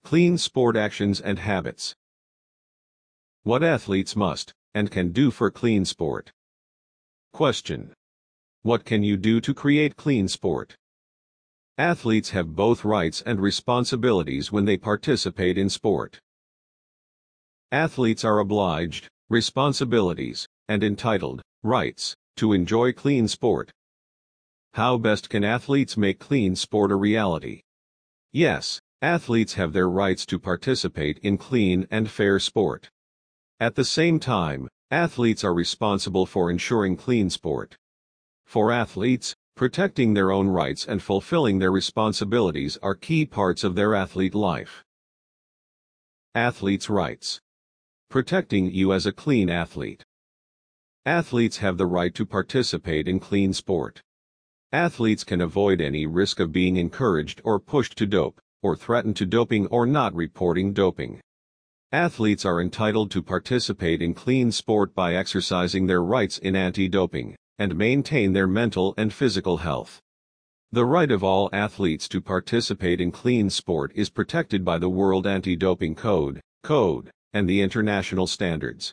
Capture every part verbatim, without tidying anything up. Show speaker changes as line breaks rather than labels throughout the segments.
Clean sport actions and habits. What athletes must and can do for clean sport. Question. What can you do to create clean sport? Athletes have both rights and responsibilities when they participate in sport. Athletes are obliged, responsibilities, and entitled rights to enjoy clean sport. How best can athletes make clean sport a reality? Yes, athletes have their rights to participate in clean and fair sport. At the same time, athletes are responsible for ensuring clean sport. For athletes, protecting their own rights and fulfilling their responsibilities are key parts of their athlete life. Athletes' rights. Protecting you as a clean athlete. Athletes have the right to participate in clean sport. Athletes can avoid any risk of being encouraged or pushed to dope, or threatened to doping or not reporting doping. Athletes are entitled to participate in clean sport by exercising their rights in anti-doping, and maintain their mental and physical health. The right of all athletes to participate in clean sport is protected by the World Anti-Doping Code, Code, and the international standards.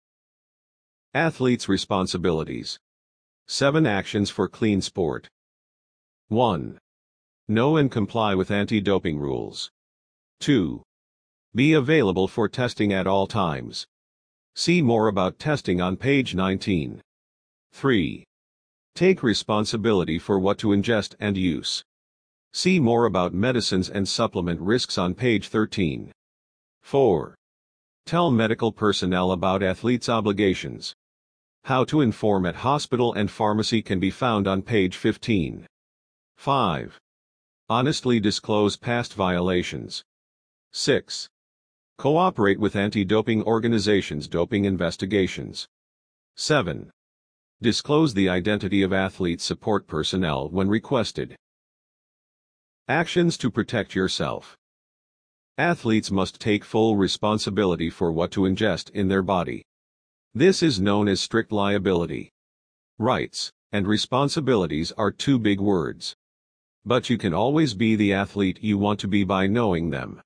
Athletes' responsibilities. Seven actions for clean sport. one. Know and comply with anti-doping rules. two. Be available for testing at all times. See more about testing on page nineteen. three. Take responsibility for what to ingest and use. See more about medicines and supplement risks on page thirteen. four. Tell medical personnel about athletes' obligations. How to inform at hospital and pharmacy can be found on page fifteen. five. Honestly disclose past violations. six. Cooperate with anti-doping organizations' doping investigations. seven. Disclose the identity of athlete support personnel when requested. Actions to protect yourself. Athletes must take full responsibility for what to ingest in their body. This is known as strict liability. Rights and responsibilities are two big words. But you can always be the athlete you want to be by knowing them.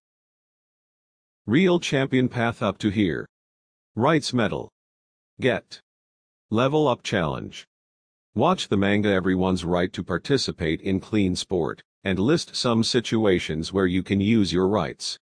Real champion path up to here. Rights medal. Get. Level up challenge. Watch the manga Everyone's Right to Participate in Clean Sport, and list some situations where you can use your rights.